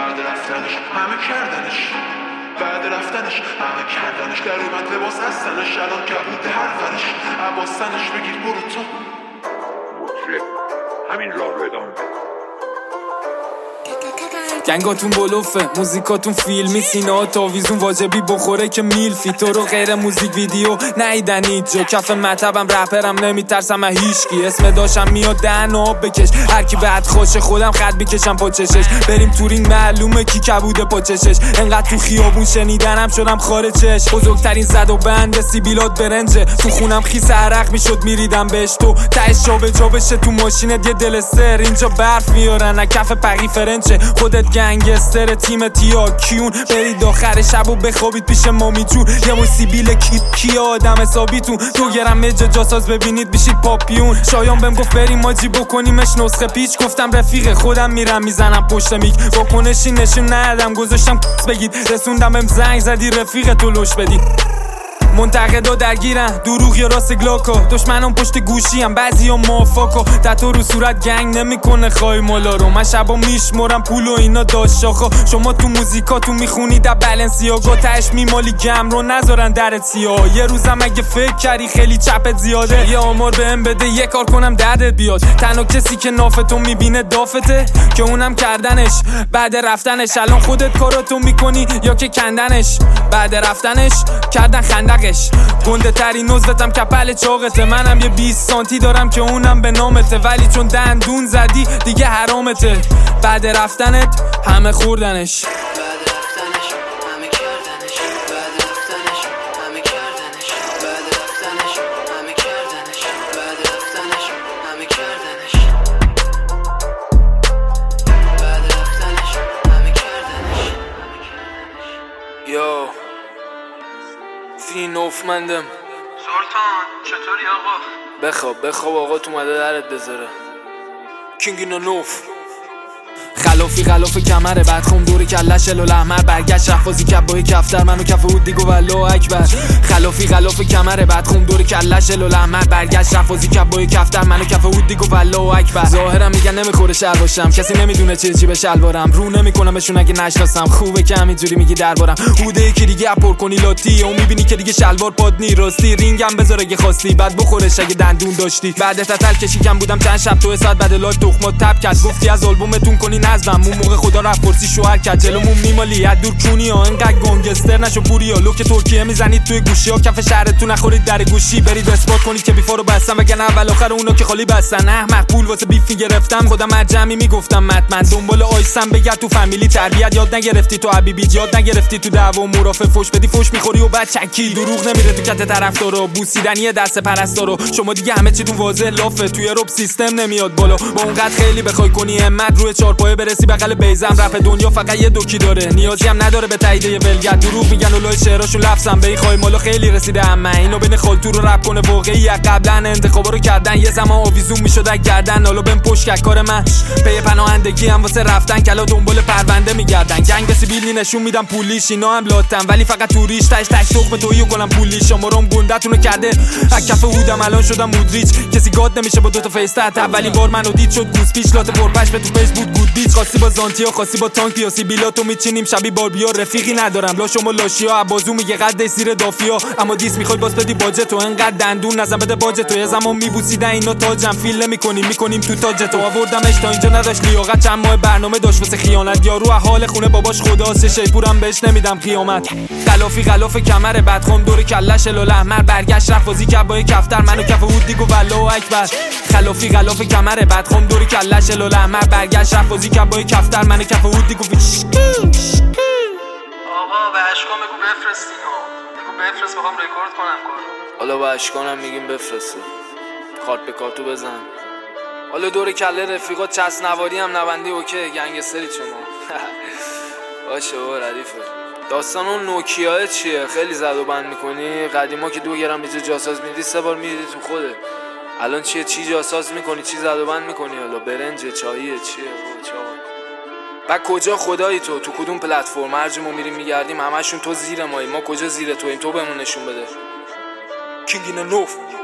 بعد رفتنش همه کردنش، بعد رفتنش همه کردنش، در اومد لباس از تنش، الان کبود هر ورش عباس تنش. بگیر برو تو مطرب همین راه رو ادامه بده. گنگاتون بلوفه، موزیکاتون فیلمی، سینه‌ها تاویزون واجبی بخوره که میلفی. تو رو غیر موزیک ویدیو نیدن هیچ جا، کف مطبم رپرم نمیترسم از هیچکی. اسم داشم میاد دهن آب بکش، هر کی بعد خوش خودم خط بکشم پا چشش. بریم تورینگ معلومه کی کبوده پا چشش، انقدر تو خیابون شنیدنم شدم خارجش. بزرگترین زد و بند سیبیلات برنجه، تو خونم خیس عرق میشد میریدم بهش. تو تهش جا بشه تو ماشینت یه دل سر، اینجا برف میارن از کف پقی فرنچه. خودت گنگستر تیم تیا کیون، برید آخر شب و بخوابید پیش مامی جون. یه موسیبیل کی آدم حسابیتون، 2 گرم مجا جاساز ببینید بشید پاپیون. شایان بهم گفت بریم ماجی بکنیمش نسخه پیچ، گفتم رفیق خودم میرم میزنم پشت میک. واکنشی نشون ندادم گذاشتم بگید، رسوندم بهم زنگ زدی رفیق تو لش بدی. منتقدا درگیرن دروغ یا راست گلاکا، دشمنم پشت گوشی هم بعضی ها موافقا. تتو رو صورت گنگ نمیکنه خواهی مالا رو، من شبا میشمرم پول و اینا داشت شاخا. شما تو موزیکاتون میخونید در بلنسیاگا، تهش میمالی گم رو نذارن درت سیاه. یه روزم اگه فکر کردی خیلی چپت زیاده، یه آمار بهم بده یه کار کنم دردت بیاد. تنها کسی که نافتو میبینه دافته، که اونم کردنش بعد رفتنش. الان خودت کاراتو میکنی یا که کندنش، بعد رفتنش کردن خندقش. گنده ترین نزوتم کپل چاقته، منم یه 20 سانتی دارم که اونم به نامته. ولی چون دندون زدی دیگه حرامته، بعد رفتنت همه خوردنش. یو فی نوفمندم سلطان چطوری آقا؟ بخواب آقا تو اومده درت بذاره. کینگ نوف خلافی کمره بعد خون دور کلش الال احمر، برگشت رفازی کب با کفتر منو کف بود دیگو والله اکبر. خلافی کمره بعد خون دور کلش الال احمر، برگشت رفازی کب با کفتر منو کف بود دیگو والله اکبر. ظاهرم میگن نمیخوره شر باشم، کسی نمیدونه چی به شلوارم، رو نمیکنم بهشون اگه نشناسم. خوبه که همینجوری میگی دربارم، هوده یکی دیگه اپر کنی لاتی، اون میبینی که دیگه شلوار پاد نی راستی. رینگم بذار اگه خواستی بعد بخورش اگه دندون داشتی. بعد تتل کشیکم بودم چند شب تو ساعت بعد لاک تخمات تپ کرد، گفتی از آلبومتون کنی نظم. اون موقع خدا رفت پرسی شوهر کرد جلومون میمالی از دور کونی ها، اینقدر گنگستر نشو پوریا. لوک ترکیه میزنید توی گوشی ها، کف شهرتون نخورید در گوشی. برید اثبات کنید که بیفارو بستم، وگرنه اول آخر اونا که خالی بستن. احمق پول واسه بیفی گرفتم، خودم از جمعی میگفتم مطمئن دنبال آیسم. بگرد تو فامیلی تربیت یاد نگرفتی، تو حبیبی یاد نگرفتی، تو دعوا مرافع فوش بدی فوش میخوری و بعد چکی. دروغ نمیره تو کت طرفدارا، بوسیدنی دست پرستارا. شما دیگه همه چیتون واضح لافه، توی رپ سیستم نمیاد بالا. با اونقدر خیلی بخوای کنی همت روی چارپایه برسی بغل بیزم. رپ دنیا فقط یه دوکی داره، نیازی هم نداره به تایید یه ولگرد. دروغ میگن اولای شعراشون لفظم به این خواهی مالا خیلی رسیده. اما اینو بین خالتو رو رپ کنه واقعی، قبلا انتخابا رو کردن یه زمان آویزون میشد از گردن. حالا بهم پشت کار من پی پناهندگی هم واسه رفتن، کلا دنبال پرونده میگردن. گنگ سیبیلی نشون میدم پولیش، اینا هم لاتن ولی فقط توریش. تاش تخم تویی کنم پولیش، شمارم گندتونو کرده از کف هودم الان شدم مودریچ. کسی گاد نمیشه با دوتا فیس تحت، اولین بار منو دید شد گوز پیچ. لات پرپش به تو فیس بود گود بیچ، خاصی با زانتیا خاصی با تانک یا سیبیلاتو میچینیم شبی باربیا. رفیقی ندارم لا شما لاشیا، عبازو میگه قد زیر دافیا. اما دیس میخوای باز بدی باجه تو، انقدر دندون نزن بده باجه تو. یه زمان میبوسیدن اینا تاجم فیل میکنیم تو تاج تو. آوردمش تا اینجا نداشت لیاقت، چند ماه برنامه داشت واسه خیانت. یارو حال خونه باباش خداست، شیپورم بهش نمیدم قیامت. خلافی کمره بعد خون دور کلش الال احمر، برگشت رفازی کب با کفتر منو کف بود دیگو والله اکبر. خلافی کمره بعد خون دور کلش الال احمر، برگشت رفازی کب با کفتر منو کف بود دیگو. آقا به اشکام بگو بفرستینو، بگو بفرست بخوام رکورد کنم کارو. حالا با اشکانم میگیم بفرسته، کارت به کارتو بزن. حالا دور کله رفیقات چسنواری هم نبندی اوکی، گنگستری شما. باشه بابا ردیفه. داستان اون نوکیاه چیه؟ خیلی زد و بند میکنی؟ قدیما که 2 گرم بیجا جاساز میدی 3 بار میدی تو خوده. الان چیه؟ چی جاساز میکنی؟ چی زد و بند میکنی؟ حالا برنجه چاییه چیه؟ و کجا خدایی تو کدوم پلتفرم؟ هر جا ما میریم میگردیم همشون تو زیر مایی، ما کجا زیر تویم؟ تو بهمون نشون بده. کینگ نوف